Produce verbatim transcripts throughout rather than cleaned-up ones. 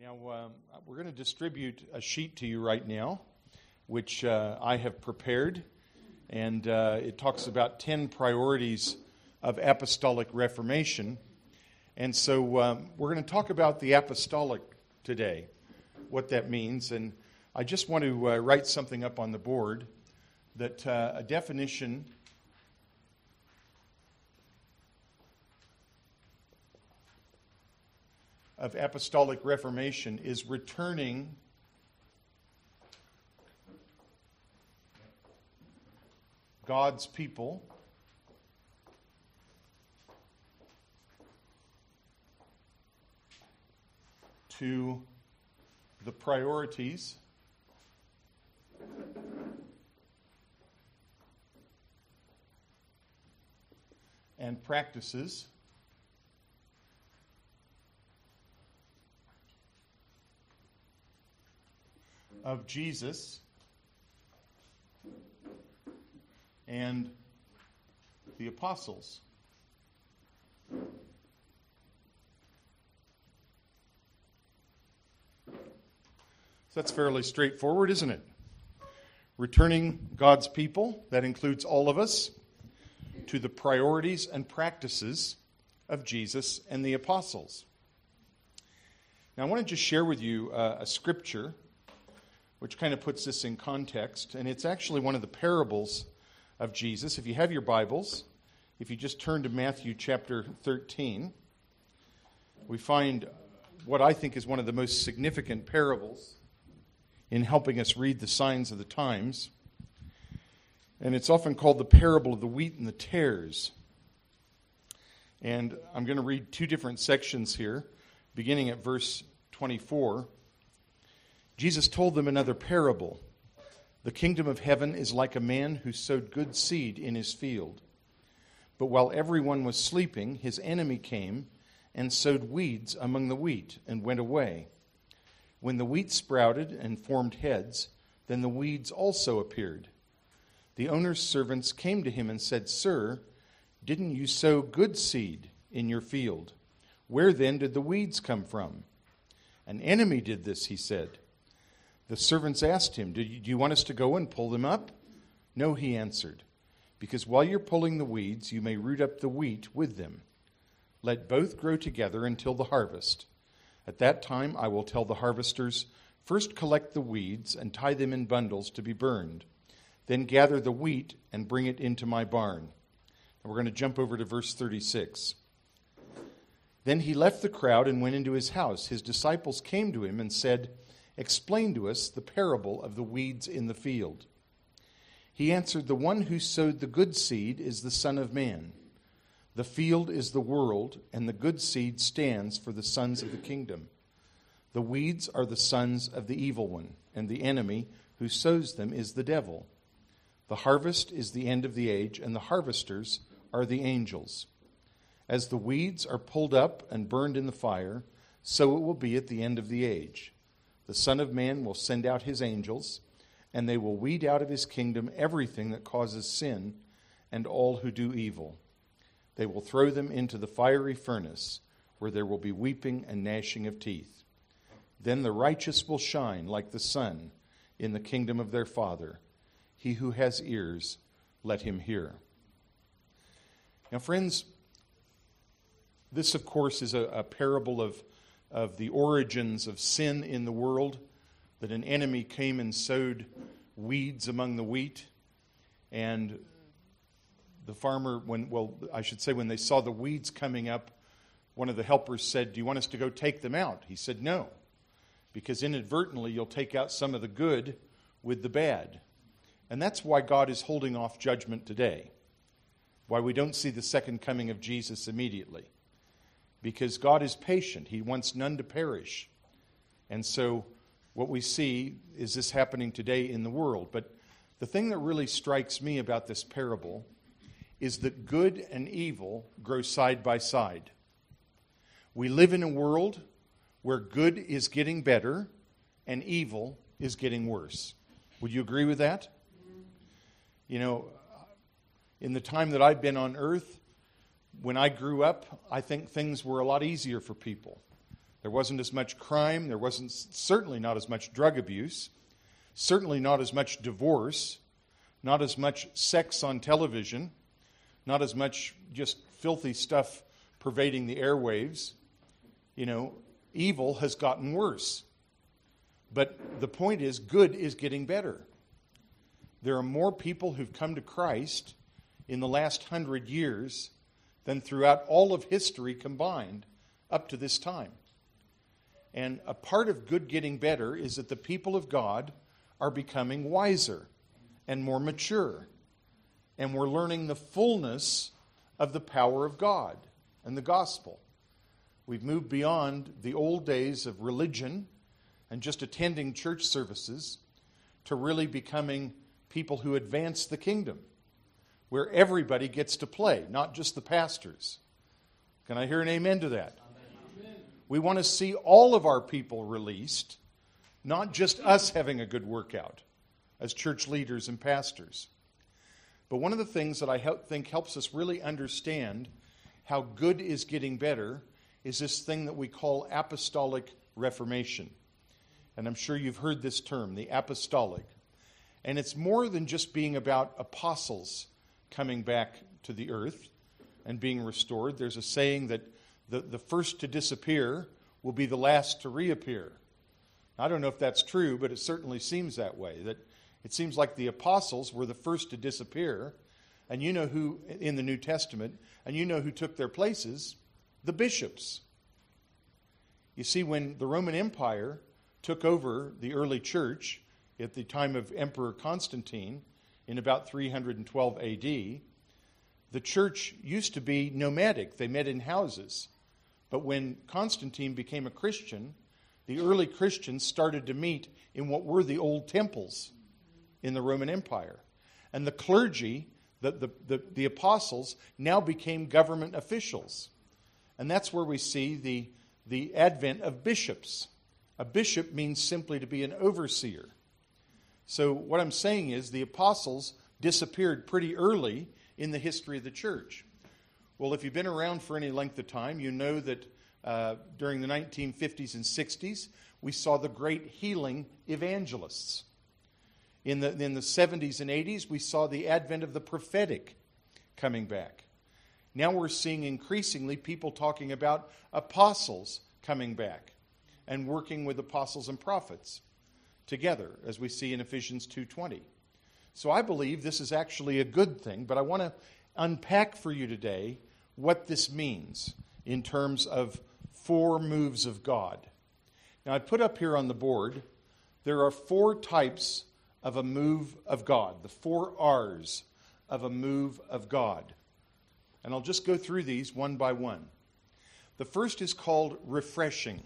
Now, um, we're going to distribute a sheet to you right now, which uh, I have prepared, and uh, it talks about ten priorities of apostolic reformation. And so um, we're going to talk about the apostolic today, what that means. And I just want to uh, write something up on the board that uh, a definition of apostolic reformation is returning God's people to the priorities and practices of Jesus and the apostles. So that's fairly straightforward, isn't it? Returning God's people, that includes all of us, to the priorities and practices of Jesus and the apostles. Now I want to just share with you uh, a scripture which kind of puts this in context, and it's actually one of the parables of Jesus. If you have your Bibles, if you just turn to Matthew chapter thirteen, we find what I think is one of the most significant parables in helping us read the signs of the times. And it's often called the parable of the wheat and the tares. And I'm going to read two different sections here, beginning at verse twenty-four. Jesus told them another parable. The kingdom of heaven is like a man who sowed good seed in his field. But while everyone was sleeping, his enemy came and sowed weeds among the wheat and went away. When the wheat sprouted and formed heads, then the weeds also appeared. The owner's servants came to him and said, "Sir, didn't you sow good seed in your field? Where then did the weeds come from?" "An enemy did this," he said. The servants asked him, do you, do you want us to go and pull them up?" "No," he answered, "because while you're pulling the weeds, you may root up the wheat with them. Let both grow together until the harvest. At that time I will tell the harvesters, 'First collect the weeds and tie them in bundles to be burned. Then gather the wheat and bring it into my barn.'" And we're going to jump over to verse thirty-six. Then he left the crowd and went into his house. His disciples came to him and said, "Explain to us the parable of the weeds in the field." He answered, "The one who sowed the good seed is the Son of Man. The field is the world, and the good seed stands for the sons of the kingdom. The weeds are the sons of the evil one, and the enemy who sows them is the devil. The harvest is the end of the age, and the harvesters are the angels. As the weeds are pulled up and burned in the fire, so it will be at the end of the age. The Son of Man will send out his angels, and they will weed out of his kingdom everything that causes sin and all who do evil. They will throw them into the fiery furnace, where there will be weeping and gnashing of teeth. Then the righteous will shine like the sun in the kingdom of their Father. He who has ears, let him hear." Now, friends, this, of course, is a, a parable of of the origins of sin in the world, that an enemy came and sowed weeds among the wheat. And the farmer, when well, I should say, when they saw the weeds coming up, one of the helpers said, "Do you want us to go take them out?" He said, "No, because inadvertently you'll take out some of the good with the bad." And that's why God is holding off judgment today, why we don't see the second coming of Jesus immediately. Because God is patient. He wants none to perish. And so what we see is this happening today in the world. But the thing that really strikes me about this parable is that good and evil grow side by side. We live in a world where good is getting better and evil is getting worse. Would you agree with that? You know, in the time that I've been on earth, when I grew up, I think things were a lot easier for people. There wasn't as much crime. There wasn't certainly not as much drug abuse. Certainly not as much divorce. Not as much sex on television. Not as much just filthy stuff pervading the airwaves. You know, evil has gotten worse. But the point is, good is getting better. There are more people who've come to Christ in the last hundred years than throughout all of history combined up to this time. And a part of good getting better is that the people of God are becoming wiser and more mature. And we're learning the fullness of the power of God and the gospel. We've moved beyond the old days of religion and just attending church services to really becoming people who advance the kingdom, where everybody gets to play, not just the pastors. Can I hear an amen to that? Amen. We want to see all of our people released, not just us having a good workout as church leaders and pastors. But one of the things that I help, think helps us really understand how good is getting better is this thing that we call apostolic reformation. And I'm sure you've heard this term, the apostolic. And it's more than just being about apostles coming back to the earth and being restored. There's a saying that the, the first to disappear will be the last to reappear. I don't know if that's true, but it certainly seems that way. That it seems like the apostles were the first to disappear, and you know who in the New Testament, and you know who took their places? The bishops. You see, when the Roman Empire took over the early church at the time of Emperor Constantine in about three hundred twelve A D, the church used to be nomadic. They met in houses. But when Constantine became a Christian, the early Christians started to meet in what were the old temples in the Roman Empire. And the clergy, the, the, the, the apostles, now became government officials. And that's where we see the, the advent of bishops. A bishop means simply to be an overseer. So what I'm saying is the apostles disappeared pretty early in the history of the church. Well, if you've been around for any length of time, you know that uh, during the nineteen fifties and sixties, we saw the great healing evangelists. In the, in the seventies and eighties, we saw the advent of the prophetic coming back. Now we're seeing increasingly people talking about apostles coming back and working with apostles and prophets together, as we see in Ephesians two twenty. So I believe this is actually a good thing, but I want to unpack for you today what this means in terms of four moves of God. Now I put up here on the board, there are four types of a move of God, the four R's of a move of God. And I'll just go through these one by one. The first is called refreshing.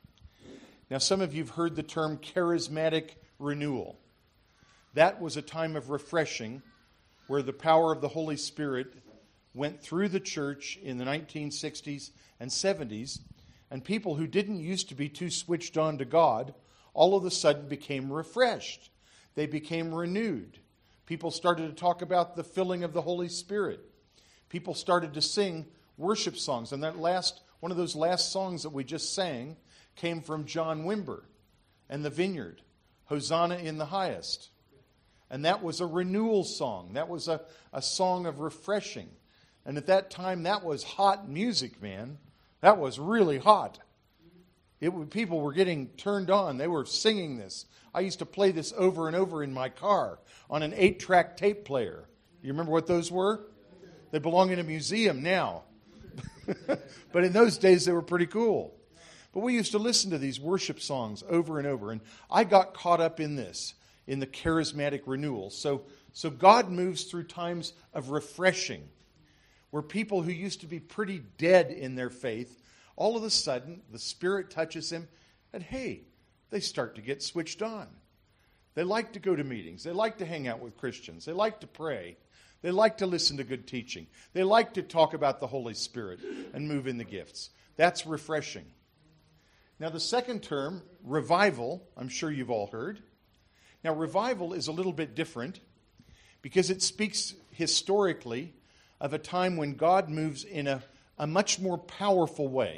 Now, some of you have heard the term charismatic renewal. That was a time of refreshing where the power of the Holy Spirit went through the church in the nineteen sixties and seventies, and people who didn't used to be too switched on to God all of a sudden became refreshed. They became renewed. People started to talk about the filling of the Holy Spirit. People started to sing worship songs. And that last, one of those last songs that we just sang came from John Wimber and the Vineyard, Hosanna in the Highest. And that was a renewal song. That was a, a song of refreshing. And at that time, that was hot music, man. That was really hot. It, people were getting turned on. They were singing this. I used to play this over and over in my car on an eight-track tape player. You remember what those were? They belong in a museum now. But in those days, they were pretty cool. But we used to listen to these worship songs over and over. And I got caught up in this, in the charismatic renewal. So, so God moves through times of refreshing, where people who used to be pretty dead in their faith, all of a sudden, the Spirit touches them, and hey, they start to get switched on. They like to go to meetings. They like to hang out with Christians. They like to pray. They like to listen to good teaching. They like to talk about the Holy Spirit and move in the gifts. That's refreshing. Now, the second term, revival, I'm sure you've all heard. Now, revival is a little bit different because it speaks historically of a time when God moves in a, a much more powerful way.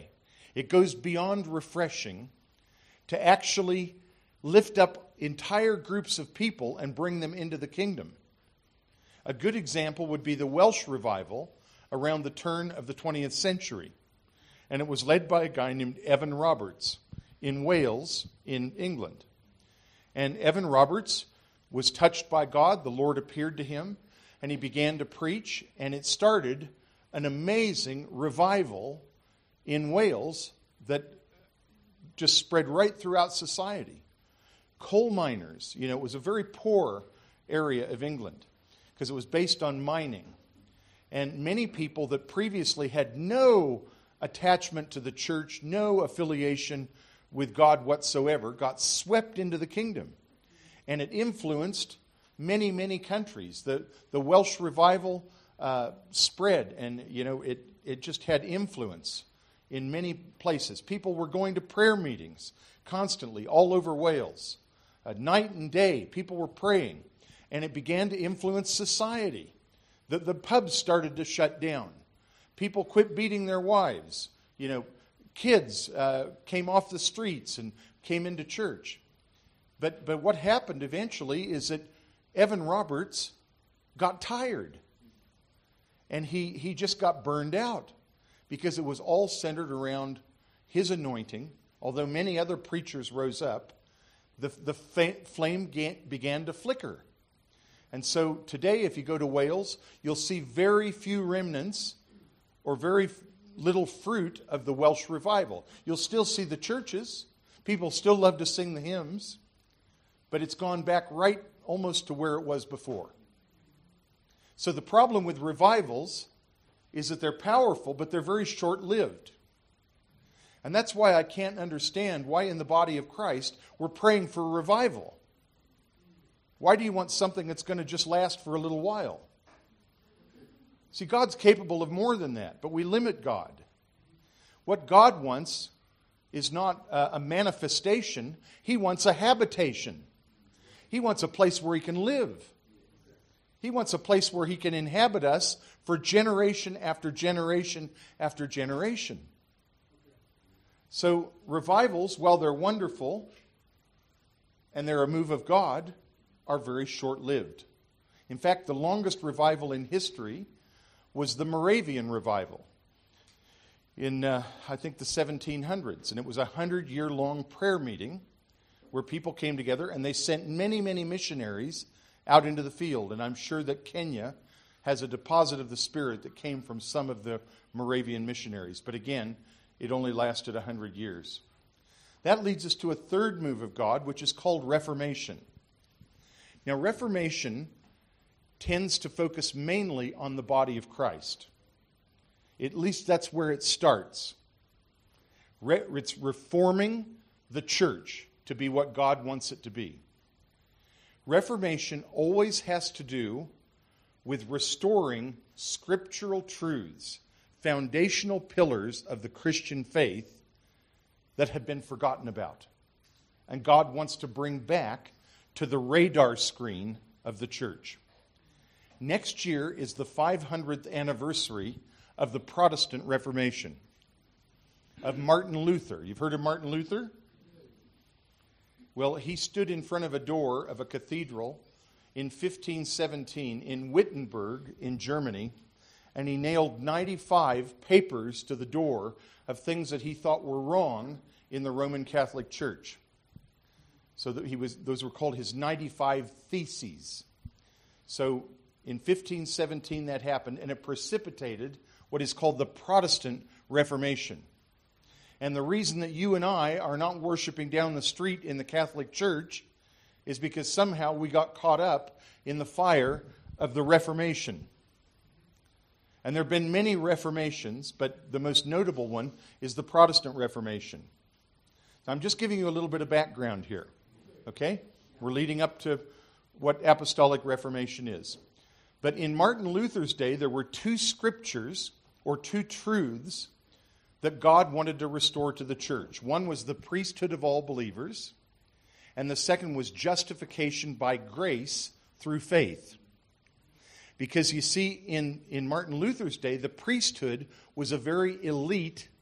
It goes beyond refreshing to actually lift up entire groups of people and bring them into the kingdom. A good example would be the Welsh revival around the turn of the twentieth century. And it was led by a guy named Evan Roberts in Wales, in England. And Evan Roberts was touched by God. The Lord appeared to him, and he began to preach, and it started an amazing revival in Wales that just spread right throughout society. Coal miners, you know, it was a very poor area of England because it was based on mining. And many people that previously had no attachment to the church, no affiliation with God whatsoever, got swept into the kingdom. And it influenced many, many countries. The, the Welsh revival uh, spread, and, you know, it, it just had influence in many places. People were going to prayer meetings constantly all over Wales. Uh, night and day, people were praying. And it began to influence society. The, the pubs started to shut down. People quit beating their wives. You know, kids uh, came off the streets and came into church. But but what happened eventually is that Evan Roberts got tired. And he, he just got burned out because it was all centered around his anointing. Although many other preachers rose up, the, the flame began to flicker. And so today, if you go to Wales, you'll see very few remnants or very little fruit of the Welsh revival. You'll still see the churches. People still love to sing the hymns. But it's gone back right almost to where it was before. So the problem with revivals is that they're powerful, but they're very short-lived. And that's why I can't understand why in the body of Christ we're praying for a revival. Why do you want something that's going to just last for a little while? See, God's capable of more than that, but we limit God. What God wants is not a manifestation. He wants a habitation. He wants a place where He can live. He wants a place where He can inhabit us for generation after generation after generation. So revivals, while they're wonderful and they're a move of God, are very short-lived. In fact, the longest revival in history was the Moravian revival in, uh, I think, the seventeen hundreds. And it was a hundred-year-long prayer meeting where people came together, and they sent many, many missionaries out into the field. And I'm sure that Kenya has a deposit of the Spirit that came from some of the Moravian missionaries. But again, it only lasted a hundred years. That leads us to a third move of God, which is called Reformation. Now, Reformation tends to focus mainly on the body of Christ. At least that's where it starts. Re- it's reforming the church to be what God wants it to be. Reformation always has to do with restoring scriptural truths, foundational pillars of the Christian faith that have been forgotten about. And God wants to bring back to the radar screen of the church. Next year is the five hundredth anniversary of the Protestant Reformation, of Martin Luther. You've heard of Martin Luther? Well, he stood in front of a door of a cathedral in fifteen seventeen in Wittenberg in Germany, and he nailed ninety-five papers to the door of things that he thought were wrong in the Roman Catholic Church. So that he was; those were called his ninety-five Theses. So in fifteen seventeen that happened, and it precipitated what is called the Protestant Reformation. And the reason that you and I are not worshiping down the street in the Catholic Church is because somehow we got caught up in the fire of the Reformation. And there have been many reformations, but the most notable one is the Protestant Reformation. So I'm just giving you a little bit of background here. Okay? We're leading up to what Apostolic Reformation is. But in Martin Luther's day, there were two scriptures or two truths that God wanted to restore to the church. One was the priesthood of all believers, and the second was justification by grace through faith. Because you see, in, in Martin Luther's day, the priesthood was a very elite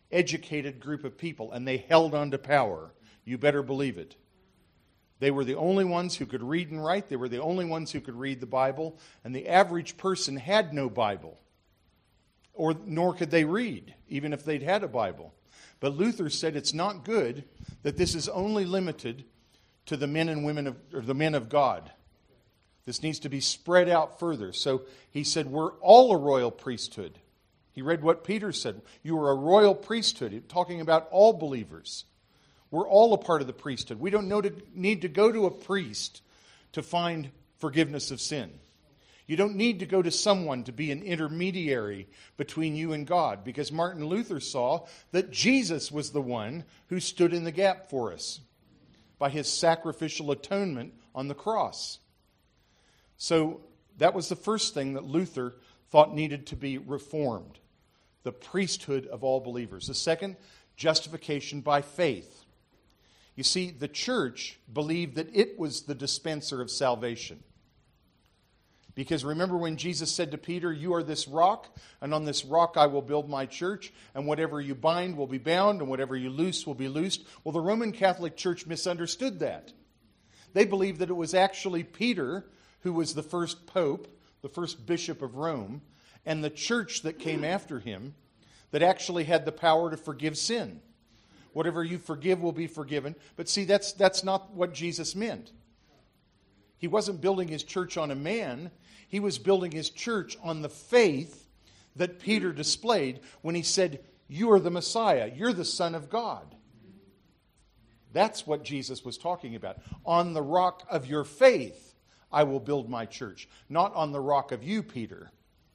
educated group of people, and they held on to power. You better believe it. They were the only ones who could read and write. They were the only ones who could read the Bible. And the average person had no Bible, or nor could they read, even if they'd had a Bible. But Luther said it's not good that this is only limited to the men and women of, or the men of God. This needs to be spread out further. So he said, we're all a royal priesthood. He read what Peter said. You are a royal priesthood, talking about all believers. We're all a part of the priesthood. We don't know to, need to go to a priest to find forgiveness of sin. You don't need to go to someone to be an intermediary between you and God, because Martin Luther saw that Jesus was the one who stood in the gap for us by his sacrificial atonement on the cross. So that was the first thing that Luther thought needed to be reformed, the priesthood of all believers. The second, justification by faith. You see, the church believed that it was the dispenser of salvation. Because remember when Jesus said to Peter, you are this rock, and on this rock I will build my church, and whatever you bind will be bound, and whatever you loose will be loosed. Well, the Roman Catholic Church misunderstood that. They believed that it was actually Peter who was the first pope, the first bishop of Rome, and the church that came after him that actually had the power to forgive sin. Whatever you forgive will be forgiven. But see, that's that's not what Jesus meant. He wasn't building his church on a man. He was building his church on the faith that Peter displayed when he said, you are the Messiah. You're the Son of God. That's what Jesus was talking about. On the rock of your faith, I will build my church. Not on the rock of you, Peter.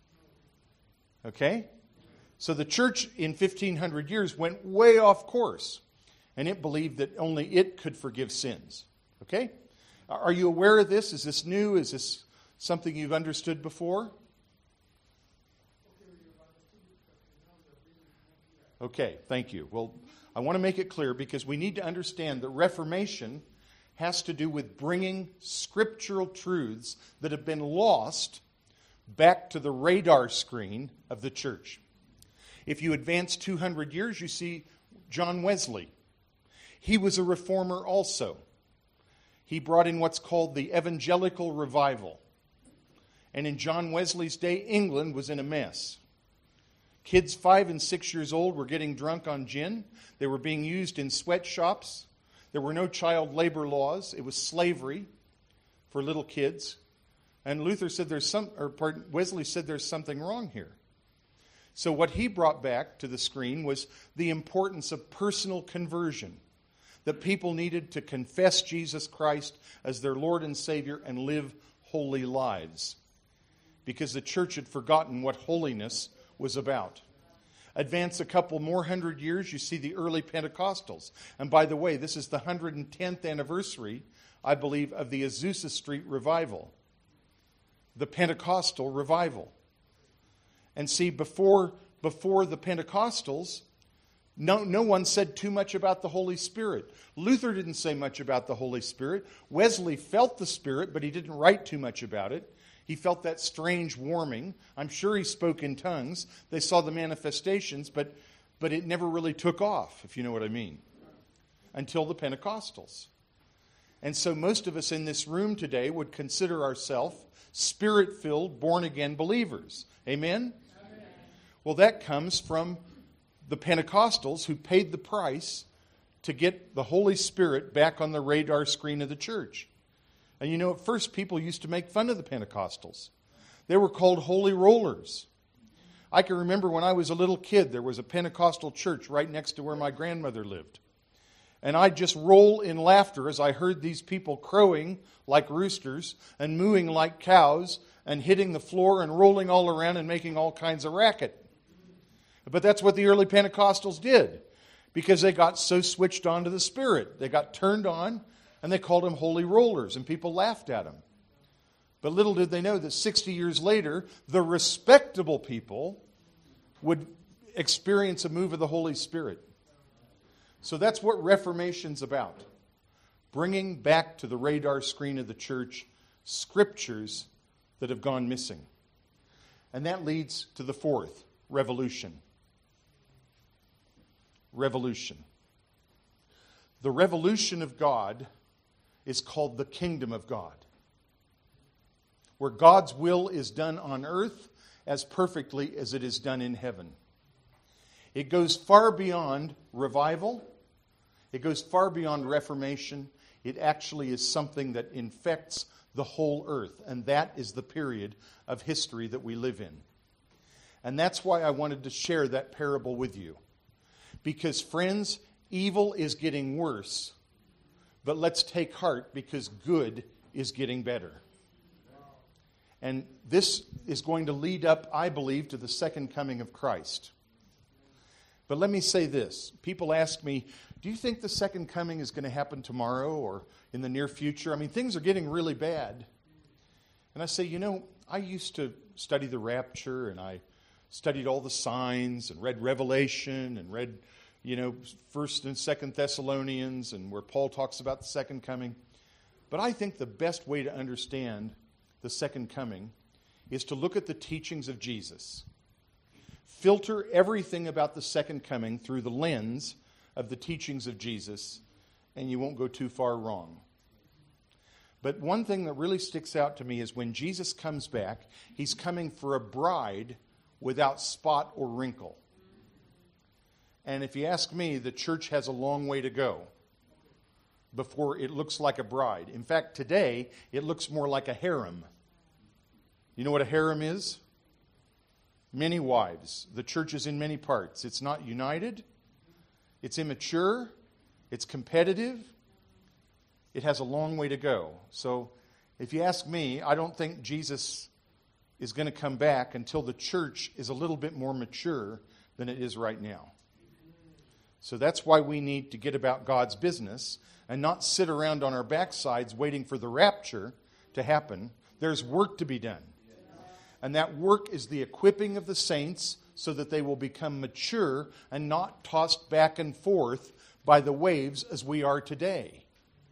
Okay? So the church in fifteen hundred years went way off course. And it believed that only it could forgive sins. Okay? Are you aware of this? Is this new? Is this something you've understood before? Okay, thank you. Well, I want to make it clear because we need to understand that Reformation has to do with bringing scriptural truths that have been lost back to the radar screen of the church. If you advance two hundred years, you see John Wesley. He was a reformer also. He brought in what's called the evangelical revival. And in John Wesley's day, England was in a mess. Kids five and six years old were getting drunk on gin. They were being used in sweatshops. There were no child labor laws. It was slavery for little kids. And Luther said there's some, or pardon, Wesley said there's something wrong here. So what he brought back to the screen was the importance of personal conversion. That people needed to confess Jesus Christ as their Lord and Savior and live holy lives. Because the church had forgotten what holiness was about. Advance a couple more hundred years, you see the early Pentecostals. And by the way, this is the one hundred tenth anniversary, I believe, of the Azusa Street revival. The Pentecostal revival. And see, before, before the Pentecostals, No, no one said too much about the Holy Spirit. Luther didn't say much about the Holy Spirit. Wesley felt the Spirit, but he didn't write too much about it. He felt that strange warming. I'm sure he spoke in tongues. They saw the manifestations, but, but it never really took off, if you know what I mean, until the Pentecostals. And so most of us in this room today would consider ourselves Spirit-filled, born-again believers. Amen? Amen? Well, that comes from the Pentecostals who paid the price to get the Holy Spirit back on the radar screen of the church. And you know, at first people used to make fun of the Pentecostals. They were called holy rollers. I can remember when I was a little kid, there was a Pentecostal church right next to where my grandmother lived. And I'd just roll in laughter as I heard these people crowing like roosters and mooing like cows and hitting the floor and rolling all around and making all kinds of racket. But that's what the early Pentecostals did, because they got so switched on to the Spirit. They got turned on, and they called them holy rollers, and people laughed at them. But little did they know that sixty years later, the respectable people would experience a move of the Holy Spirit. So that's what Reformation's about. Bringing back to the radar screen of the church scriptures that have gone missing. And that leads to the fourth, revolution. revolution. The revolution of God is called the kingdom of God, where God's will is done on earth as perfectly as it is done in heaven. It goes far beyond revival. It goes far beyond reformation. It actually is something that infects the whole earth, and that is the period of history that we live in. And that's why I wanted to share that parable with you. Because, friends, evil is getting worse, but let's take heart because good is getting better. And this is going to lead up, I believe, to the second coming of Christ. But let me say this. People ask me, do you think the second coming is going to happen tomorrow or in the near future? I mean, things are getting really bad. And I say, you know, I used to study the rapture, and I studied all the signs and read Revelation and read, you know, First and Second Thessalonians and where Paul talks about the second coming. But I think the best way to understand the second coming is to look at the teachings of Jesus. Filter everything about the second coming through the lens of the teachings of Jesus, and you won't go too far wrong. But one thing that really sticks out to me is when Jesus comes back, he's coming for a bride without spot or wrinkle. And if you ask me, the church has a long way to go before it looks like a bride. In fact, today, it looks more like a harem. You know what a harem is? Many wives. The church is in many parts. It's not united. It's immature. It's competitive. It has a long way to go. So if you ask me, I don't think Jesus is going to come back until the church is a little bit more mature than it is right now. So that's why we need to get about God's business and not sit around on our backsides waiting for the rapture to happen. There's work to be done. And that work is the equipping of the saints so that they will become mature and not tossed back and forth by the waves as we are today.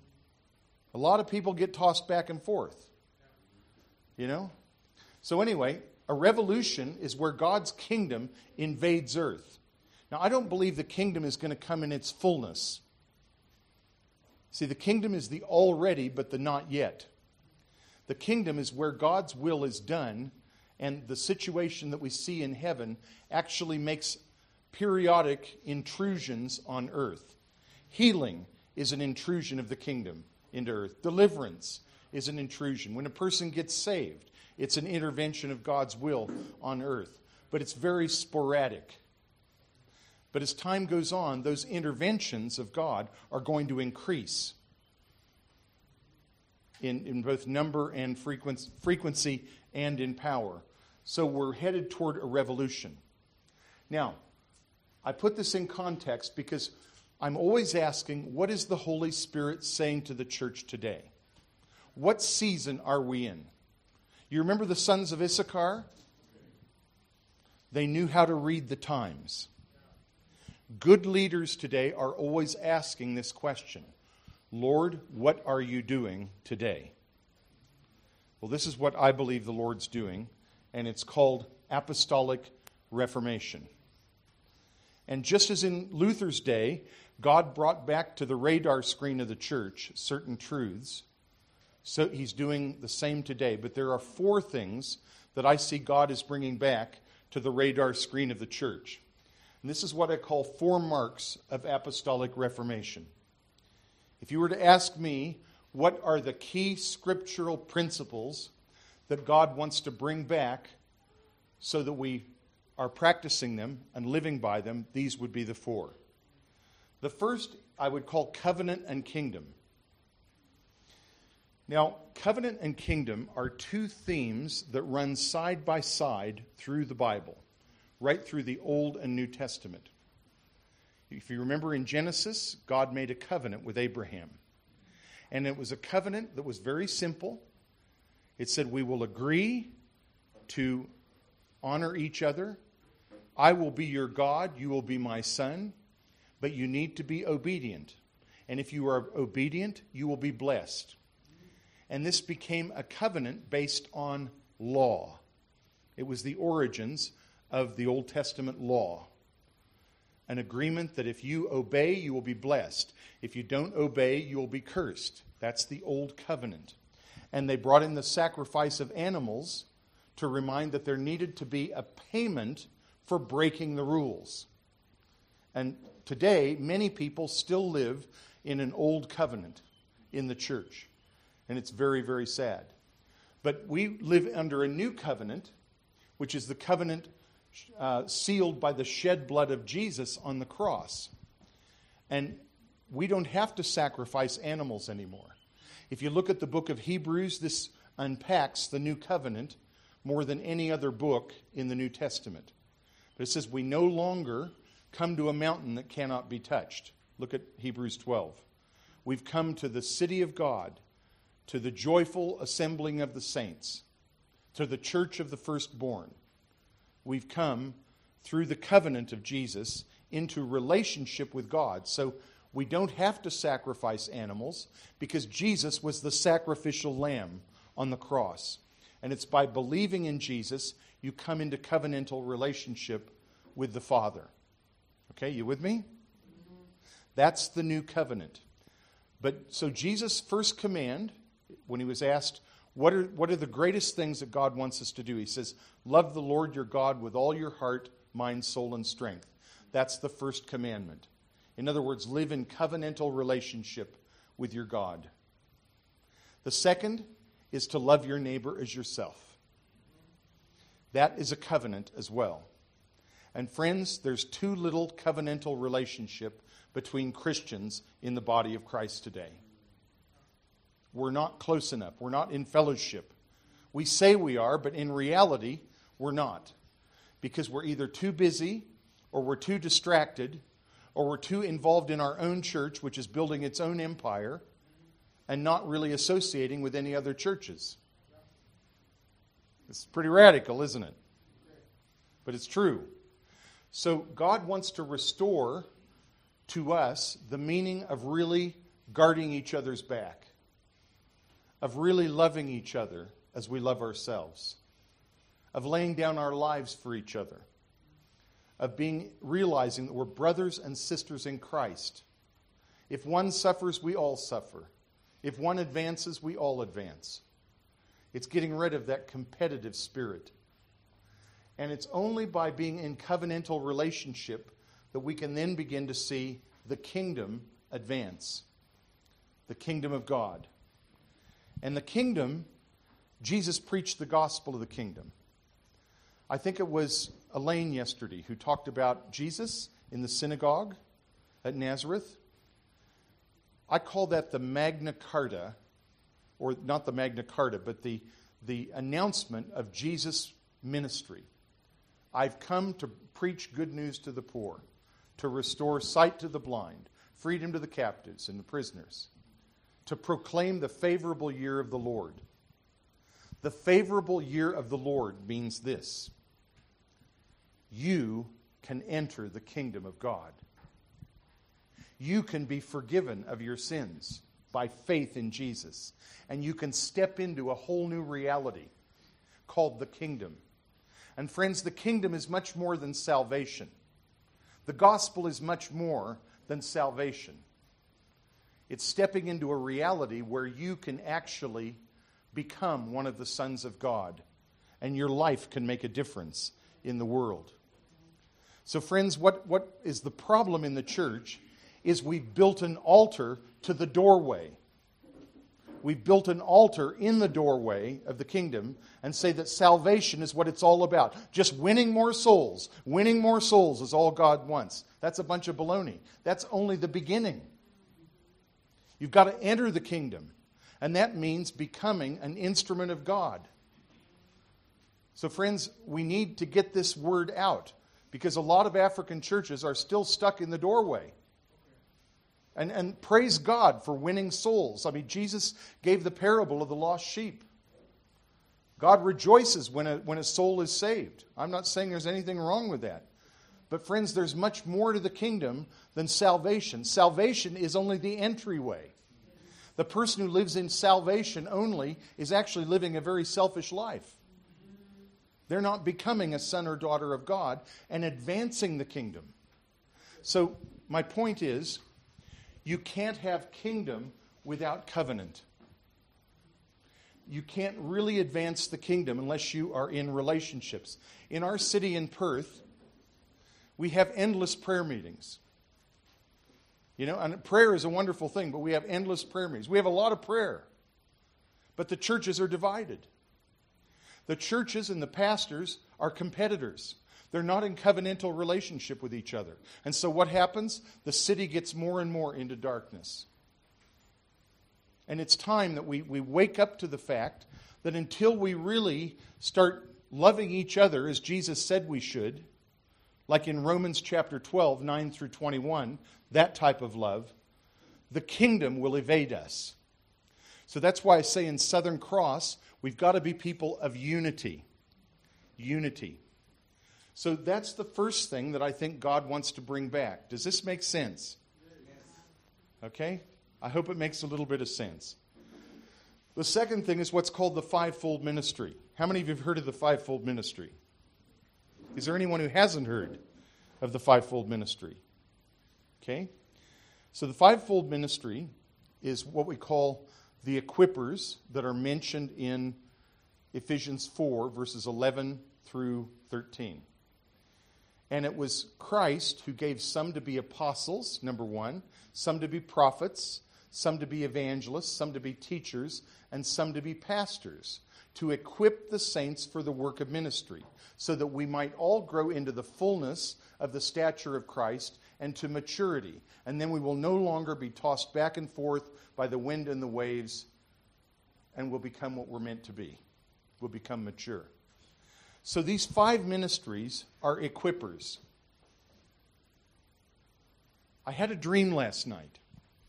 A lot of people get tossed back and forth. You know? So anyway, a revolution is where God's kingdom invades earth. Now, I don't believe the kingdom is going to come in its fullness. See, the kingdom is the already, but the not yet. The kingdom is where God's will is done, and the situation that we see in heaven actually makes periodic intrusions on earth. Healing is an intrusion of the kingdom into earth. Deliverance is an intrusion. When a person gets saved, it's an intervention of God's will on earth. But it's very sporadic. But as time goes on, those interventions of God are going to increase in, in both number and frequency, frequency and in power. So we're headed toward a revolution. Now, I put this in context because I'm always asking, what is the Holy Spirit saying to the church today? What season are we in? You remember the sons of Issachar? They knew how to read the times. Good leaders today are always asking this question. Lord, what are you doing today? Well, this is what I believe the Lord's doing, and it's called apostolic reformation. And just as in Luther's day, God brought back to the radar screen of the church certain truths, so he's doing the same today. But there are four things that I see God is bringing back to the radar screen of the church. And this is what I call four marks of apostolic reformation. If you were to ask me, what are the key scriptural principles that God wants to bring back so that we are practicing them and living by them, these would be the four. The first I would call covenant and kingdom. Now, covenant and kingdom are two themes that run side by side through the Bible, right through the Old and New Testament. If you remember in Genesis, God made a covenant with Abraham. And it was a covenant that was very simple. It said, we will agree to honor each other. I will be your God, you will be my son, but you need to be obedient. And if you are obedient, you will be blessed. And this became a covenant based on law. It was the origins of the Old Testament law. an agreement that if you obey, you will be blessed. If you don't obey, you will be cursed. That's the old covenant. And they brought in the sacrifice of animals to remind that there needed to be a payment for breaking the rules. And today, many people still live in an old covenant in the church. And it's very, very sad. But we live under a new covenant, which is the covenant uh, sealed by the shed blood of Jesus on the cross. And we don't have to sacrifice animals anymore. If you look at the book of Hebrews, this unpacks the new covenant more than any other book in the New Testament. But it says we no longer come to a mountain that cannot be touched. Look at Hebrews twelve. We've come to the city of God, to the joyful assembling of the saints, to the church of the firstborn. We've come through the covenant of Jesus into relationship with God. So we don't have to sacrifice animals because Jesus was the sacrificial lamb on the cross. And it's by believing in Jesus you come into covenantal relationship with the Father. Okay, you with me? That's the new covenant. But so Jesus' first command, when he was asked, what are, what are the greatest things that God wants us to do? He says, love the Lord your God with all your heart, mind, soul, and strength. That's the first commandment. In other words, live in covenantal relationship with your God. The second is to love your neighbor as yourself. That is a covenant as well. And friends, there's too little covenantal relationship between Christians in the body of Christ today. We're not close enough. We're not in fellowship. We say we are, but in reality, we're not. Because we're either too busy, or we're too distracted, or we're too involved in our own church, which is building its own empire, and not really associating with any other churches. It's pretty radical, isn't it? But it's true. So God wants to restore to us the meaning of really guarding each other's back, of really loving each other as we love ourselves, of laying down our lives for each other, of being realizing that we're brothers and sisters in Christ. If one suffers, we all suffer. If one advances, we all advance. It's getting rid of that competitive spirit. And it's only by being in covenantal relationship that we can then begin to see the kingdom advance. The kingdom of God. And the kingdom, Jesus preached the gospel of the kingdom. I think it was Elaine yesterday who talked about Jesus in the synagogue at Nazareth. I call that the Magna Carta, or not the Magna Carta, but the, the announcement of Jesus' ministry. I've come to preach good news to the poor, to restore sight to the blind, freedom to the captives and the prisoners, to proclaim the favorable year of the Lord. The favorable year of the Lord means this: you can enter the kingdom of God. You can be forgiven of your sins by faith in Jesus. And you can step into a whole new reality called the kingdom. And friends, the kingdom is much more than salvation. The gospel is much more than salvation. It's stepping into a reality where you can actually become one of the sons of God. And your life can make a difference in the world. So friends, what, what is the problem in the church is we've built an altar to the doorway. We've built an altar in the doorway of the kingdom and say that salvation is what it's all about. Just winning more souls. Winning more souls is all God wants. That's a bunch of baloney. That's only the beginning. You've got to enter the kingdom. And that means becoming an instrument of God. So friends, we need to get this word out because a lot of African churches are still stuck in the doorway. And, and praise God for winning souls. I mean, Jesus gave the parable of the lost sheep. God rejoices when a, when a soul is saved. I'm not saying there's anything wrong with that. But friends, there's much more to the kingdom than salvation. Salvation is only the entryway. The person who lives in salvation only is actually living a very selfish life. They're not becoming a son or daughter of God and advancing the kingdom. So my point is, you can't have kingdom without covenant. You can't really advance the kingdom unless you are in relationships. In our city in Perth, we have endless prayer meetings. You know, and prayer is a wonderful thing, but we have endless prayer meetings. We have a lot of prayer, but the churches are divided. The churches and the pastors are competitors. They're not in covenantal relationship with each other. And so what happens? The city gets more and more into darkness. And it's time that we, we wake up to the fact that until we really start loving each other as Jesus said we should, like in Romans chapter twelve, nine through twenty-one, that type of love, the kingdom will evade us. So that's why I say in Southern Cross, we've got to be people of unity. Unity. So that's the first thing that I think God wants to bring back. Does this make sense? Okay? I hope it makes a little bit of sense. The second thing is what's called the fivefold ministry. How many of you have heard of the fivefold ministry? Is there anyone who hasn't heard of the fivefold ministry? Okay? So the fivefold ministry is what we call the equippers that are mentioned in Ephesians four, verses eleven through thirteen. And it was Christ who gave some to be apostles, number one, some to be prophets, some to be evangelists, some to be teachers, and some to be pastors, to equip the saints for the work of ministry, so that we might all grow into the fullness of the stature of Christ and to maturity. And then we will no longer be tossed back and forth by the wind and the waves, and will become what we're meant to be. We'll become mature. So these five ministries are equippers. I had a dream last night.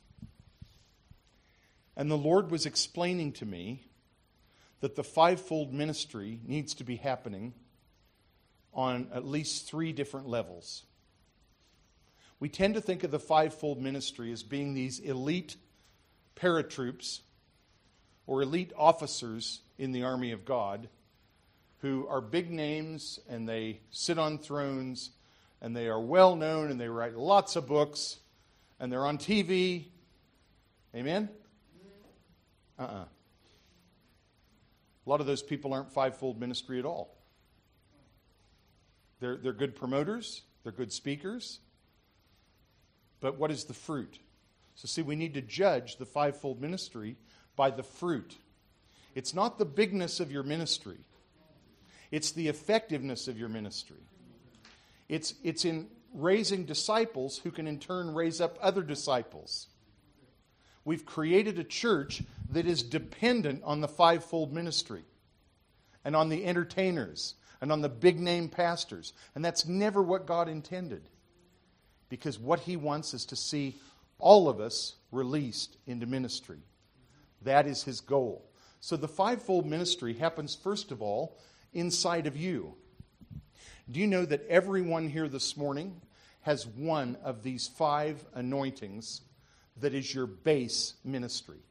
And the Lord was explaining to me that the fivefold ministry needs to be happening on at least three different levels. We tend to think of the fivefold ministry as being these elite paratroops or elite officers in the army of God who are big names and they sit on thrones and they are well known and they write lots of books and they're on T V. Amen? Uh-uh. A lot of those people aren't fivefold ministry at all. They're, they're good promoters. They're good speakers. But what is the fruit? So see, we need to judge the fivefold ministry by the fruit. It's not the bigness of your ministry. It's the effectiveness of your ministry. It's, it's in raising disciples who can in turn raise up other disciples. We've created a church that is dependent on the fivefold ministry and on the entertainers and on the big name pastors. And that's never what God intended. Because what He wants is to see all of us released into ministry. That is His goal. So the fivefold ministry happens first of all inside of you. Do you know that everyone here this morning has one of these five anointings that is your base ministry?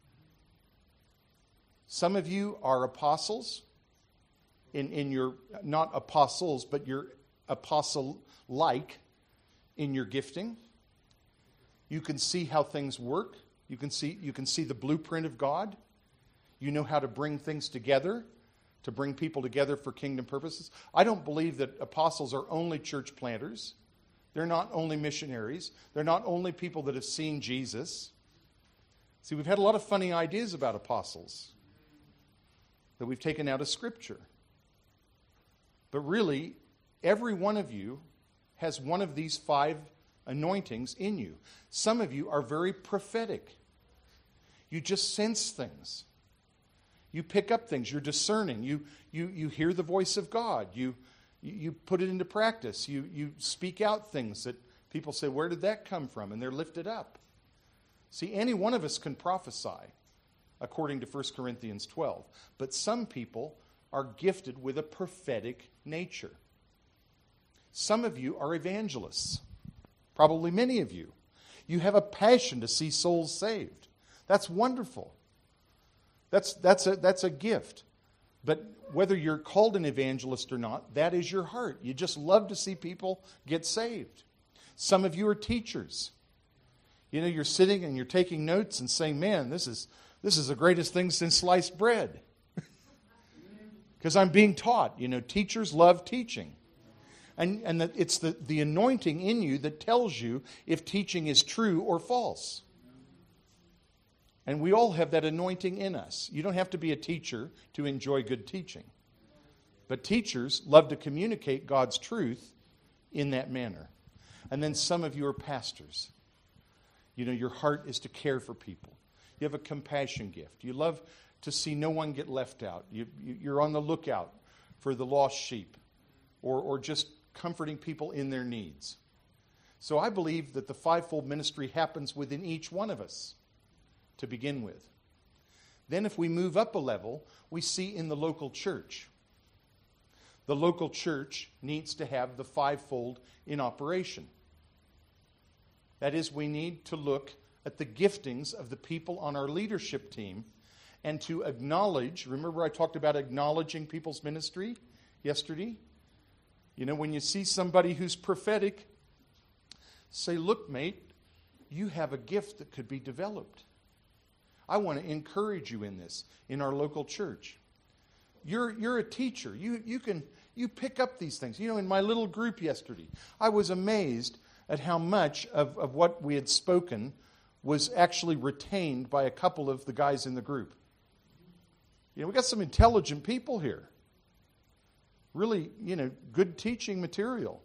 Some of you are apostles in, in your, not apostles, but you're apostle-like in your gifting. You can see how things work. You can see, you can see the blueprint of God. You know how to bring things together, to bring people together for kingdom purposes. I don't believe that apostles are only church planters. They're not only missionaries. They're not only people that have seen Jesus. See, we've had a lot of funny ideas about apostles that we've taken out of Scripture. But really, every one of you has one of these five anointings in you. Some of you are very prophetic. You just sense things. You pick up things. You're discerning. You you you hear the voice of God. You you put it into practice. You you speak out things that people say, where did that come from? And they're lifted up. See, any one of us can prophesy, according to First Corinthians twelve. But some people are gifted with a prophetic nature. Some of you are evangelists. Probably many of you. You have a passion to see souls saved. That's wonderful. That's, that's, a, that's a gift. But whether you're called an evangelist or not, that is your heart. You just love to see people get saved. Some of you are teachers. You know, you're sitting and you're taking notes and saying, man, this is this is the greatest thing since sliced bread. Because I'm being taught. You know, teachers love teaching. And, and that it's the, the anointing in you that tells you if teaching is true or false. And we all have that anointing in us. You don't have to be a teacher to enjoy good teaching. But teachers love to communicate God's truth in that manner. And then some of you are pastors. You know, your heart is to care for people. You have a compassion gift. You love to see no one get left out. You, you, you're on the lookout for the lost sheep, or, or just comforting people in their needs. So I believe that the fivefold ministry happens within each one of us to begin with. Then if we move up a level, we see in the local church. The local church needs to have the fivefold in operation. That is, we need to look at the giftings of the people on our leadership team and to acknowledge, remember I talked about acknowledging people's ministry yesterday? You know, when you see somebody who's prophetic, say, look, mate, you have a gift that could be developed. I want to encourage you in this, in our local church. You're you're a teacher. You you can you pick up these things. You know, in my little group yesterday, I was amazed at how much of, of what we had spoken was actually retained by a couple of the guys in the group. You know, we got some intelligent people here. Really, you know, good teaching material.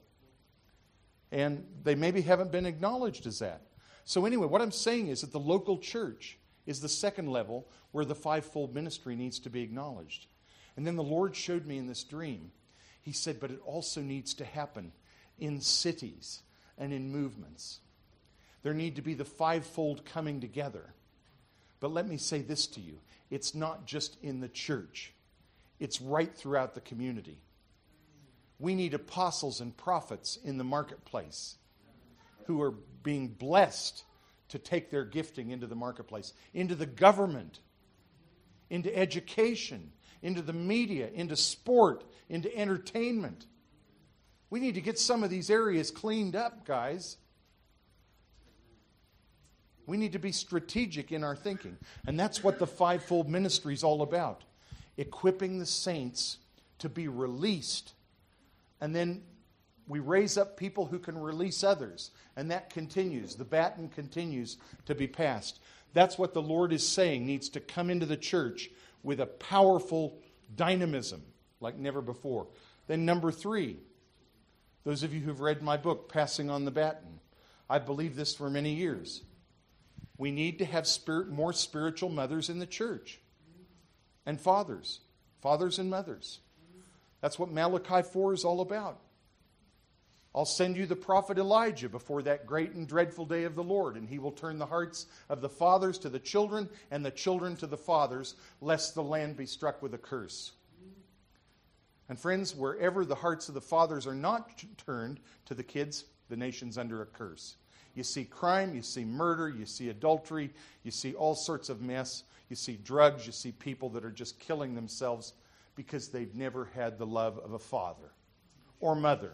And they maybe haven't been acknowledged as that. So anyway, what I'm saying is that the local church is the second level where the fivefold ministry needs to be acknowledged. And then the Lord showed me in this dream, He said, but it also needs to happen in cities and in movements. There need to be the fivefold coming together. But let me say this to you. It's not just in the church. It's right throughout the community. We need apostles and prophets in the marketplace who are being blessed to take their gifting into the marketplace, into the government, into education, into the media, into sport, into entertainment. We need to get some of these areas cleaned up, guys. We need to be strategic in our thinking. And that's what the fivefold ministry is all about. Equipping the saints to be released. And then we raise up people who can release others. And that continues. The baton continues to be passed. That's what the Lord is saying needs to come into the church with a powerful dynamism like never before. Then number three, those of you who've read my book, Passing on the Baton, I've believed this for many years. We need to have spirit, more spiritual mothers in the church. And fathers. Fathers and mothers. That's what Malachi four is all about. I'll send you the prophet Elijah before that great and dreadful day of the Lord, and he will turn the hearts of the fathers to the children and the children to the fathers, lest the land be struck with a curse. And friends, wherever the hearts of the fathers are not turned to the kids, the nation's under a curse. You see crime, you see murder, you see adultery, you see all sorts of mess, you see drugs, you see people that are just killing themselves because they've never had the love of a father or mother.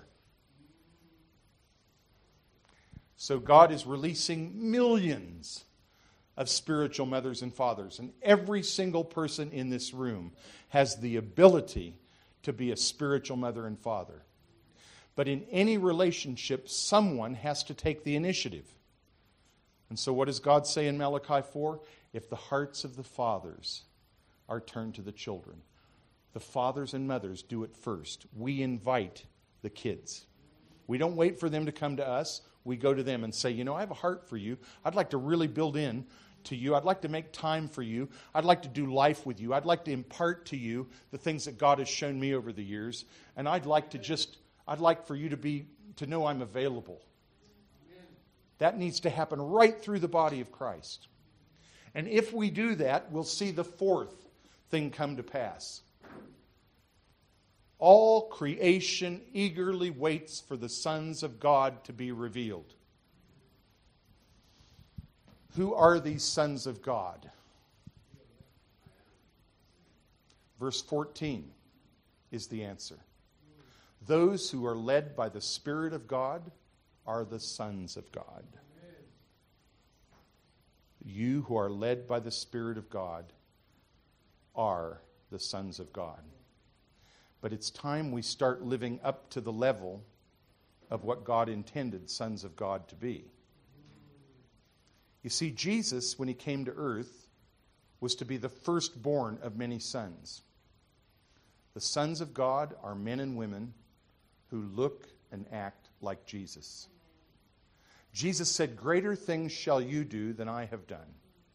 So God is releasing millions of spiritual mothers and fathers, and every single person in this room has the ability to be a spiritual mother and father. But in any relationship, someone has to take the initiative. And so what does God say in Malachi four? If the hearts of the fathers are turned to the children, the fathers and mothers do it first. We invite the kids. We don't wait for them to come to us. We go to them and say, you know, I have a heart for you. I'd like to really build in to you. I'd like to make time for you. I'd like to do life with you. I'd like to impart to you the things that God has shown me over the years. And I'd like to just... I'd like for you to be to know I'm available. That needs to happen right through the body of Christ. And if we do that, we'll see the fourth thing come to pass. All creation eagerly waits for the sons of God to be revealed. Who are these sons of God? Verse fourteen is the answer. Those who are led by the Spirit of God are the sons of God. You who are led by the Spirit of God are the sons of God. But it's time we start living up to the level of what God intended sons of God to be. You see, Jesus, when he came to earth, was to be the firstborn of many sons. The sons of God are men and women who look and act like Jesus. Jesus said, "Greater things shall you do than I have done."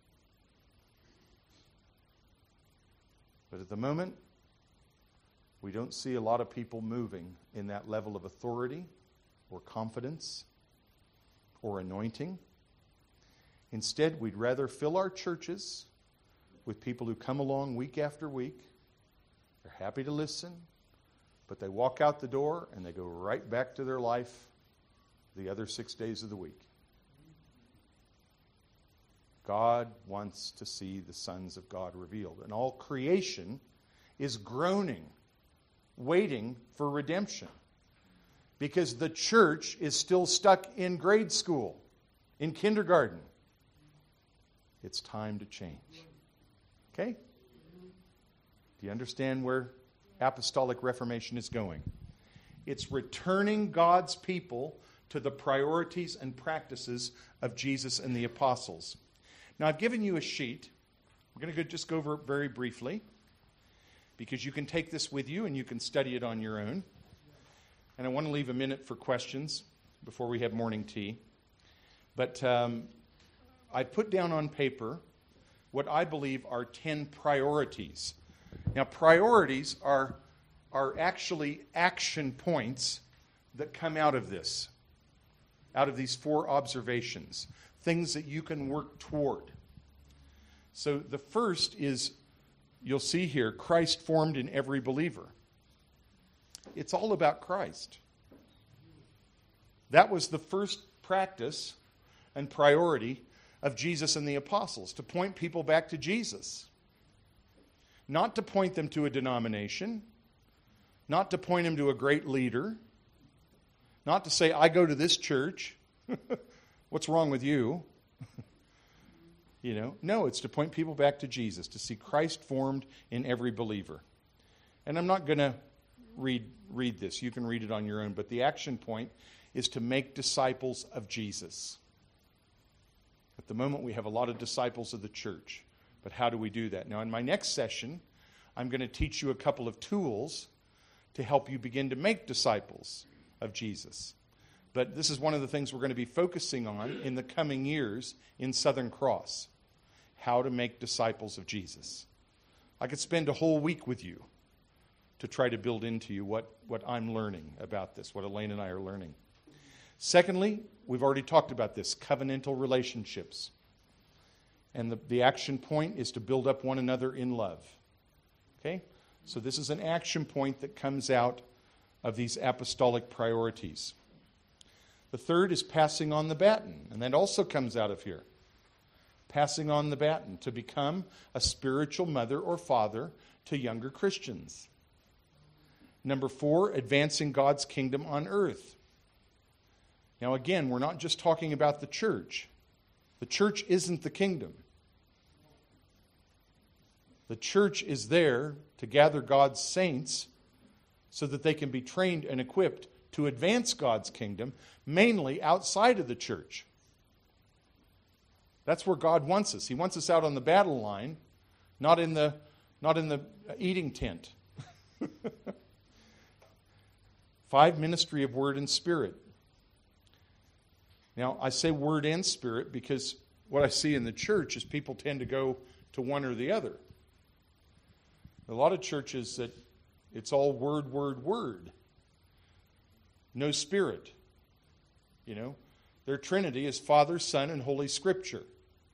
But at the moment, we don't see a lot of people moving in that level of authority or confidence or anointing. Instead, we'd rather fill our churches with people who come along week after week. They're happy to listen, but they walk out the door and they go right back to their life the other six days of the week. God wants to see the sons of God revealed. And all creation is groaning, waiting for redemption. Because the church is still stuck in grade school, in kindergarten. It's time to change. Okay? Do you understand where apostolic reformation is going? It's returning God's people to the priorities and practices of Jesus and the apostles. Now, I've given you a sheet. We're going to just go over it very briefly, because you can take this with you and you can study it on your own. And I want to leave a minute for questions before we have morning tea. But um, I put down on paper what I believe are ten priorities. Now, priorities are, are actually action points that come out of this, out of these four observations, things that you can work toward. So the first is, you'll see here, Christ formed in every believer. It's all about Christ. That was the first practice and priority of Jesus and the apostles, to point people back to Jesus. Not to point them to a denomination, not to point them to a great leader, not to say, I go to this church. What's wrong with you? You know, no, it's to point people back to Jesus, to see Christ formed in every believer. And I'm not going to read read this. You can read it on your own. But the action point is to make disciples of Jesus. At the moment, we have a lot of disciples of the church. But how do we do that? Now, in my next session, I'm going to teach you a couple of tools to help you begin to make disciples of Jesus. But this is one of the things we're going to be focusing on in the coming years in Southern Cross. How to make disciples of Jesus. I could spend a whole week with you to try to build into you what, what I'm learning about this, what Elaine and I are learning. Secondly, we've already talked about this, covenantal relationships. And the, the action point is to build up one another in love. Okay? So this is an action point that comes out of these apostolic priorities. The third is passing on the baton, and that also comes out of here. Passing on the baton to become a spiritual mother or father to younger Christians. Number four, advancing God's kingdom on earth. Now again, we're not just talking about the church. The church isn't the kingdom. The church is there to gather God's saints so that they can be trained and equipped to advance God's kingdom, mainly outside of the church. That's where God wants us. He wants us out on the battle line, not in the, not in the eating tent. Five, ministry of word and spirit. Now, I say word and spirit because what I see in the church is people tend to go to one or the other. A lot of churches that it's all word, word, word. No spirit. You know, their Trinity is Father, Son, and Holy Scripture.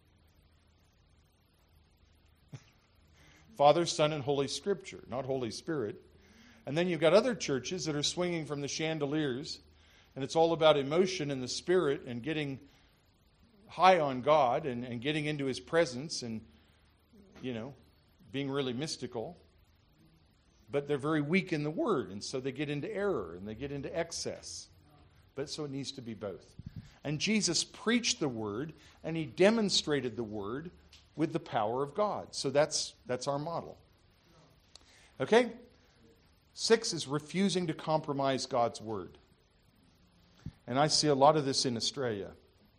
Father, Son, and Holy Scripture, not Holy Spirit. And then you've got other churches that are swinging from the chandeliers, and it's all about emotion and the Spirit and getting high on God and, and getting into His presence and, you know, being really mystical. But they're very weak in the Word, and so they get into error and they get into excess. But so it needs to be both. And Jesus preached the word, and he demonstrated the word with the power of God. So that's that's our model. Okay? Six is refusing to compromise God's word. And I see a lot of this in Australia.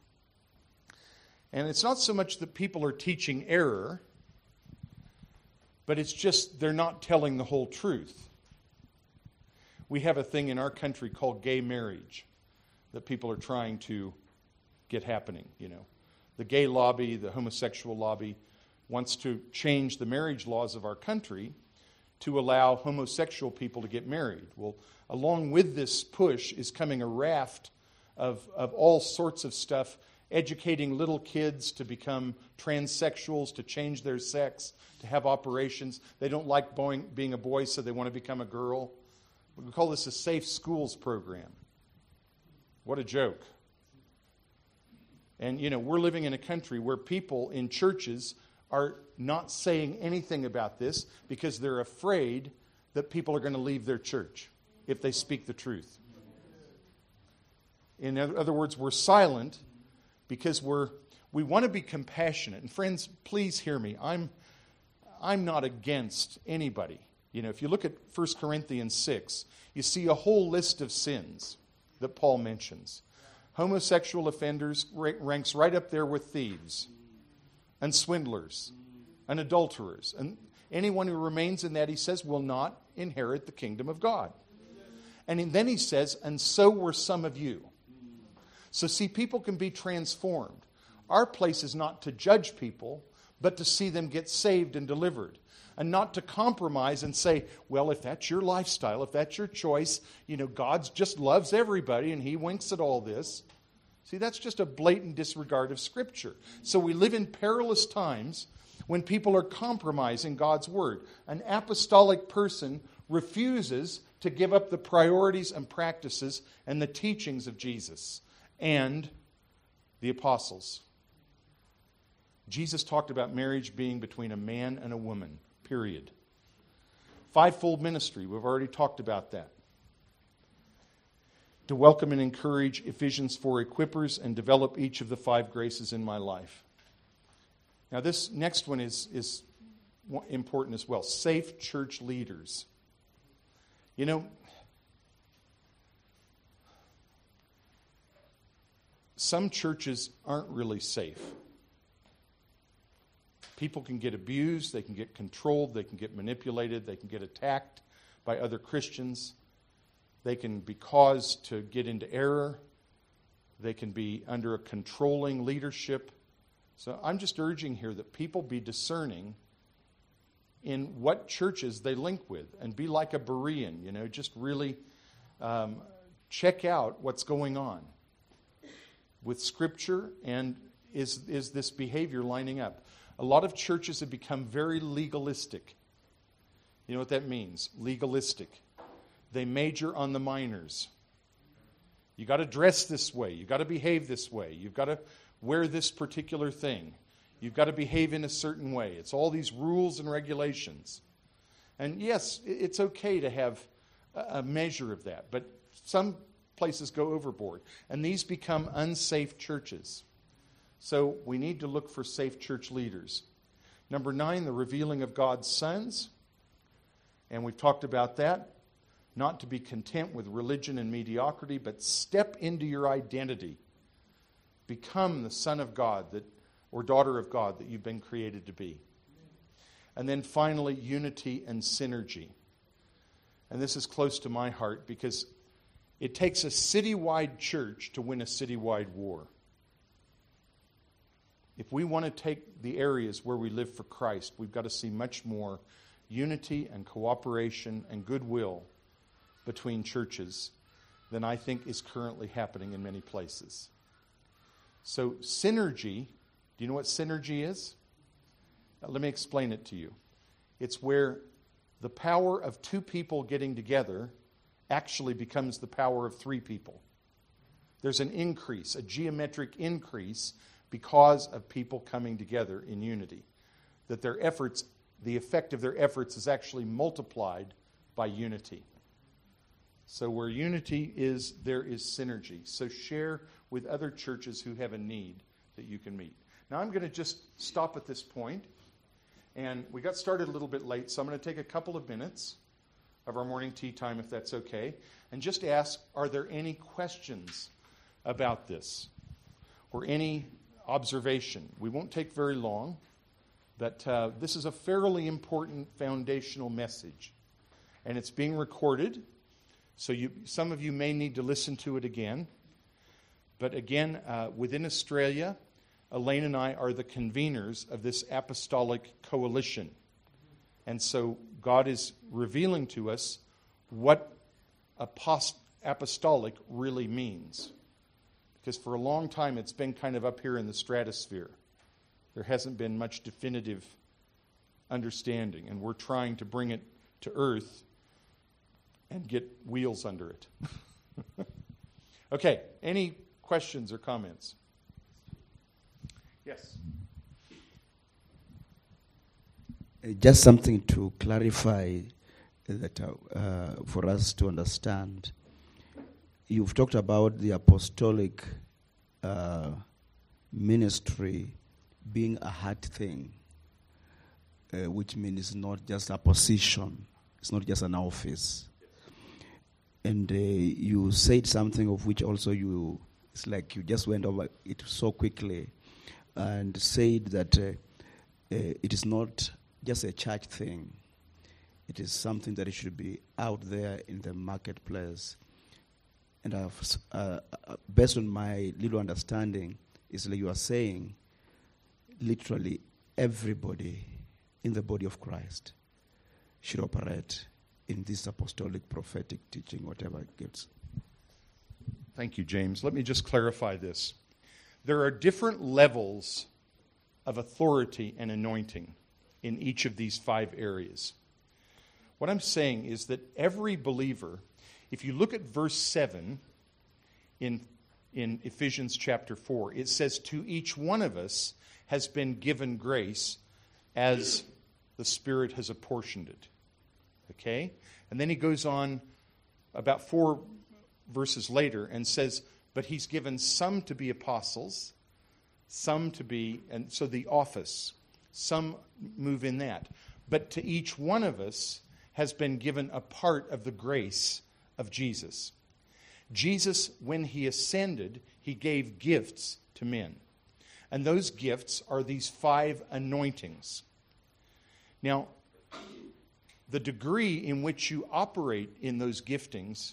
And it's not so much that people are teaching error, but it's just they're not telling the whole truth. We have a thing in our country called gay marriage that people are trying to get happening, you know. The gay lobby, the homosexual lobby wants to change the marriage laws of our country to allow homosexual people to get married. Well, along with this push is coming a raft of, of all sorts of stuff, educating little kids to become transsexuals, to change their sex, to have operations. They don't like boy, being a boy, so they want to become a girl. We call this a safe schools program. What a joke. And, you know, we're living in a country where people in churches are not saying anything about this because they're afraid that people are going to leave their church if they speak the truth. In other words, we're silent because we're we want to be compassionate. And friends, please hear me. I'm I'm not against anybody. You know, if you look at First Corinthians six, you see a whole list of sins that Paul mentions. Homosexual offenders ranks right up there with thieves and swindlers and adulterers. And anyone who remains in that, he says, will not inherit the kingdom of God. And then he says, and so were some of you. So see, people can be transformed. Our place is not to judge people, but to see them get saved and delivered. And not to compromise and say, well, if that's your lifestyle, if that's your choice, you know, God just loves everybody and he winks at all this. See, that's just a blatant disregard of Scripture. So we live in perilous times when people are compromising God's word. An apostolic person refuses to give up the priorities and practices and the teachings of Jesus and the apostles. Jesus talked about marriage being between a man and a woman. Period. Fivefold ministry, we've already talked about that. To welcome and encourage Ephesians four equippers and develop each of the five graces in my life. Now this next one is, is important as well. Safe church leaders. You know, some churches aren't really safe. People can get abused, they can get controlled, they can get manipulated, they can get attacked by other Christians. They can be caused to get into error. They can be under a controlling leadership. So I'm just urging here that people be discerning in what churches they link with and be like a Berean, you know, just really um, check out what's going on with Scripture and is, is this behavior lining up. A lot of churches have become very legalistic. You know what that means? Legalistic. They major on the minors. You got to dress this way. You've got to behave this way. You've got to wear this particular thing. You've got to behave in a certain way. It's all these rules and regulations. And yes, it's okay to have a measure of that, but some places go overboard. And these become unsafe churches. So we need to look for safe church leaders. Number nine, the revealing of God's sons. And we've talked about that. Not to be content with religion and mediocrity, but step into your identity. Become the son of God that, or daughter of God that you've been created to be. And then finally, unity and synergy. And this is close to my heart because it takes a citywide church to win a citywide war. If we want to take the areas where we live for Christ, we've got to see much more unity and cooperation and goodwill between churches than I think is currently happening in many places. So synergy, do you know what synergy is? Now, let me explain it to you. It's where the power of two people getting together actually becomes the power of three people. There's an increase, a geometric increase because of people coming together in unity. That their efforts, the effect of their efforts is actually multiplied by unity. So where unity is, there is synergy. So share with other churches who have a need that you can meet. Now I'm going to just stop at this point. And we got started a little bit late, so I'm going to take a couple of minutes of our morning tea time, if that's okay, and just ask, are there any questions about this or any observation? We won't take very long, but uh, this is a fairly important foundational message. And it's being recorded, so you, some of you may need to listen to it again. But again, uh, within Australia, Elaine and I are the conveners of this apostolic coalition. And so God is revealing to us what apost- apostolic really means. Because for a long time it's been kind of up here in the stratosphere. There hasn't been much definitive understanding, and we're trying to bring it to earth and get wheels under it. Okay, any questions or comments? Yes. Just something to clarify that uh, for us to understand. You've talked about the apostolic uh, ministry being a hard thing, uh, which means it's not just a position, it's not just an office. And uh, you said something of which also you, it's like you just went over it so quickly and said that uh, uh, it is not just a church thing. It is something that it should be out there in the marketplace. And I've, uh, based on my little understanding, is like you are saying, literally everybody in the body of Christ should operate in this apostolic, prophetic teaching, whatever it gets. Thank you, James. Let me just clarify this. There are different levels of authority and anointing in each of these five areas. What I'm saying is that every believer, if you look at verse seven in, in Ephesians chapter four, it says, to each one of us has been given grace as the Spirit has apportioned it. Okay? And then he goes on about four verses later and says, but he's given some to be apostles, some to be, and so the office, some move in that. But to each one of us has been given a part of the grace of Jesus. Jesus, when he ascended, he gave gifts to men. And those gifts are these five anointings. Now, the degree in which you operate in those giftings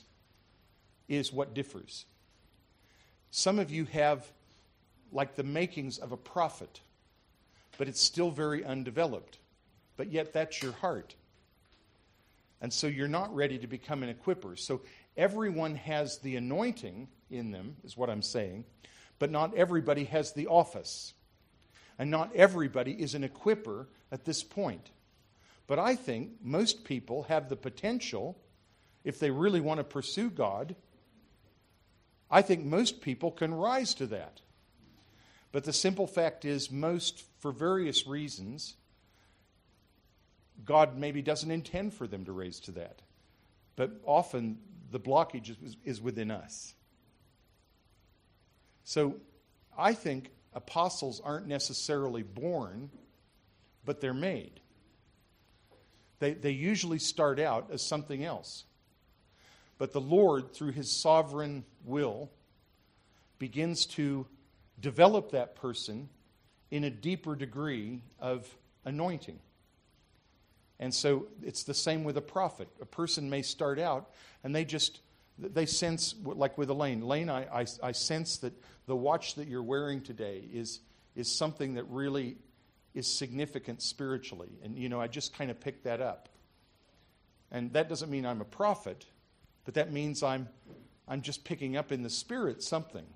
is what differs. Some of you have like the makings of a prophet, but it's still very undeveloped. But yet that's your heart. And so you're not ready to become an equipper. So everyone has the anointing in them, is what I'm saying, but not everybody has the office. And not everybody is an equipper at this point. But I think most people have the potential, if they really want to pursue God, I think most people can rise to that. But the simple fact is, most, for various reasons, God maybe doesn't intend for them to raise to that. But often the blockage is, is within us. So I think apostles aren't necessarily born, but they're made. They, they usually start out as something else. But the Lord, through his sovereign will, begins to develop that person in a deeper degree of anointing. And so it's the same with a prophet. A person may start out and they just, they sense, like with Elaine. Elaine, I, I, I sense that the watch that you're wearing today is, is something that really is significant spiritually. And, you know, I just kind of picked that up. And that doesn't mean I'm a prophet, but that means I'm, I'm just picking up in the spirit something.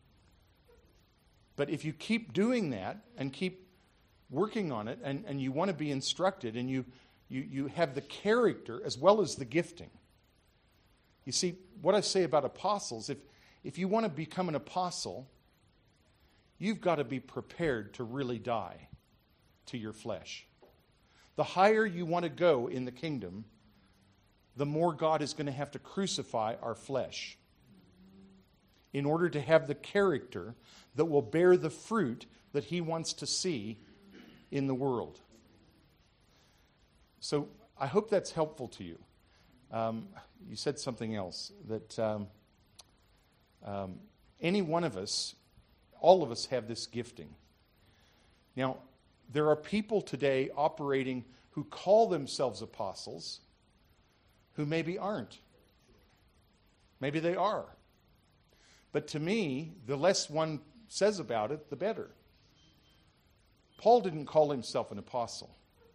But if you keep doing that and keep working on it, and, and you want to be instructed, and you, you, you have the character as well as the gifting. You see, what I say about apostles, if, if you want to become an apostle, you've got to be prepared to really die to your flesh. The higher you want to go in the kingdom, the more God is going to have to crucify our flesh in order to have the character that will bear the fruit that he wants to see in the world. So I hope that's helpful to you. Um, you said something else, that um, um, any one of us, all of us have this gifting. Now, there are people today operating who call themselves apostles who maybe aren't. Maybe they are. But to me, the less one says about it, the better. Paul didn't call himself an apostle.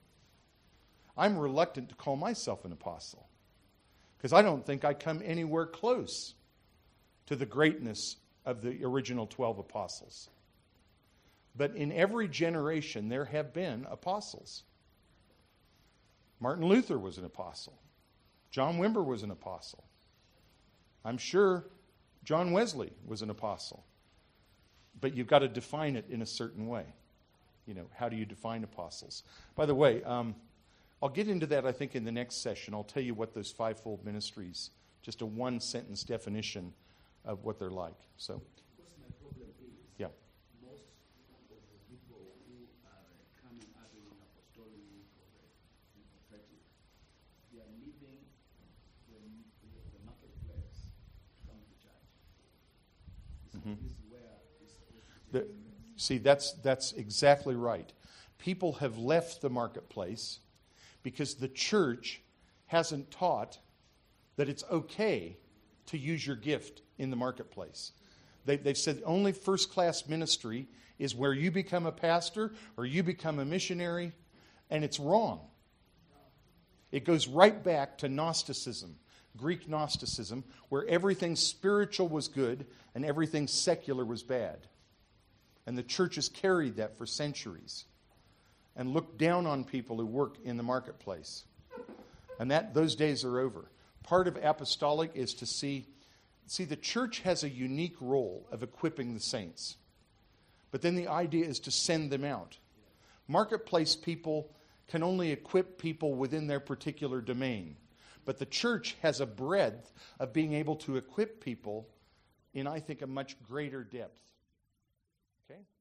I'm reluctant to call myself an apostle because I don't think I come anywhere close to the greatness of the original twelve apostles. But in every generation, there have been apostles. Martin Luther was an apostle. John Wimber was an apostle. I'm sure John Wesley was an apostle. But you've got to define it in a certain way. You know, how do you define apostles? By the way, um, I'll get into that, I think, in the next session. I'll tell you what those fivefold ministries, just a one-sentence definition of what they're like. So, What's my problem is, yeah. most of the people who are coming out in apostolic or the prophetic, they are leaving the, the, the marketplace to come to church. So Mhm. this is where it's supposed to The, be. see, that's that's exactly right. People have left the marketplace because the church hasn't taught that it's okay to use your gift in the marketplace. They, they've said only first-class ministry is where you become a pastor or you become a missionary, and it's wrong. It goes right back to Gnosticism, Greek Gnosticism, where everything spiritual was good and everything secular was bad. And the church has carried that for centuries and looked down on people who work in the marketplace. And that those days are over. Part of apostolic is to see, see the church has a unique role of equipping the saints. But then the idea is to send them out. Marketplace people can only equip people within their particular domain. But the church has a breadth of being able to equip people in, I think, a much greater depth. Okay?